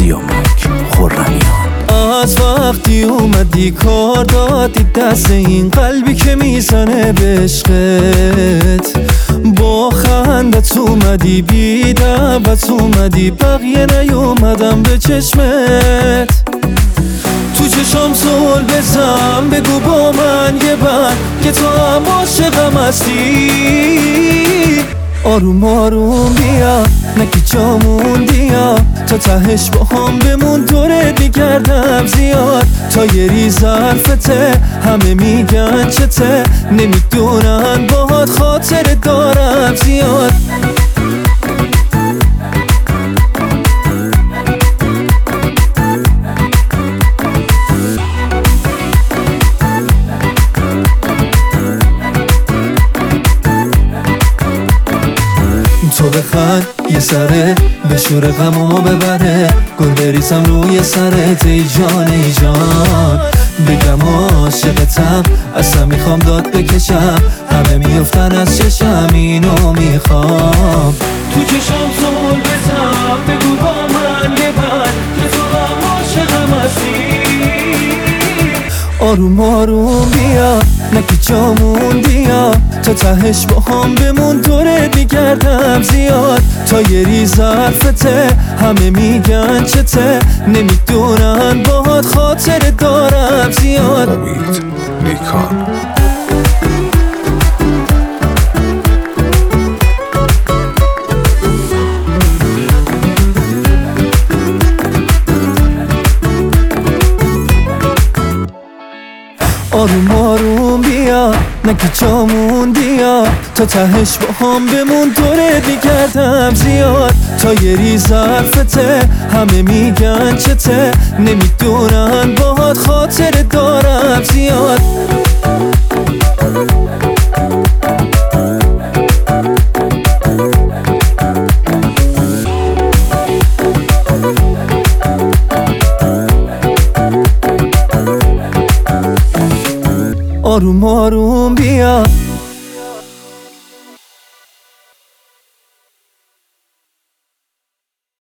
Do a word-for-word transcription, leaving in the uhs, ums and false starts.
سیامک خرمیان. از وقتی اومدی کار دادی دست این قلبی که میزنه به عشقت، با خندت اومدی بی دعوت اومدی، بقیه نیومدم به چشمت. تو چشام زل بزن بگو با من یه بر که تو هم عاشقم هستی. آروم آروم بیا نکی جا موندی تا تهش با هم بمون، دورت میگردم زیاد تا یه ریز حرفته، همه میگن چته نمیدونن باهات خاطر دارم زیاد. تو بخند یه سره به شور غمومو ببره، گل بریزم روی سرت ای جان ای جان. بگم عاشقتم اصلا میخوام داد بکشم، همه میفتن از چشم اینو میخوام. تو چشم زل بزن بگو با من یه بر که تو هم عاشقم هستی. آروم آروم بیا نکی جا موندی تا تهش با هم بمون، دورت میگردم زیاد تا یه ریز حرفته، همه میگن چته نمیدونن باهات خاطر دارم زیاد. امید نیکان. آروم آروم بیا نکی جا موندی تا تهش با هم بمون، دورت میگردم زیاد تا یه ریز حرفته، همه میگن چته نمیدونن باهات خاطر دارم زیاد. آروم آروم بیا